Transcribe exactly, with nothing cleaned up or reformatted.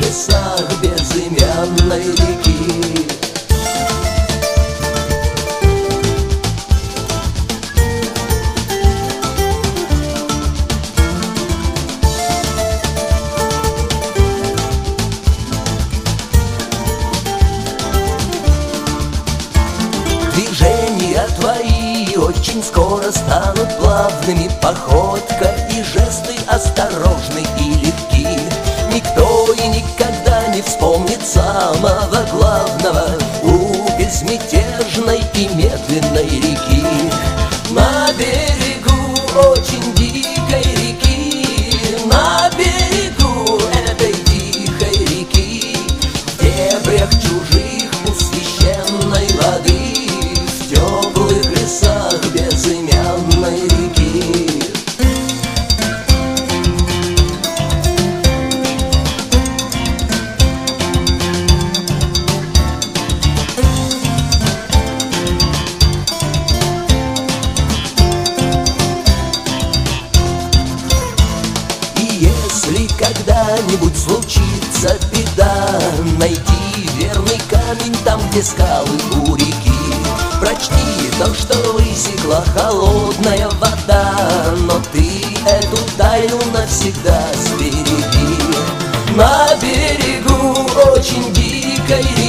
лесах безымянной реки. Движения твои очень скоро станут плавными, походка и жесты осторожны и легки. Никто и никогда не вспомнит самого главного у безмятежной и медленной реки. На берегу очень дикой реки, на берегу этой тихой реки, в дебрях чужих у священной воды, в теплых лесах безымянной реки. И если когда-нибудь случится беда, найди верный камень там, где скалы у реки. Прочти то, что высекла холодная вода, но ты эту тайну навсегда сбереги. На берегу очень дикой реки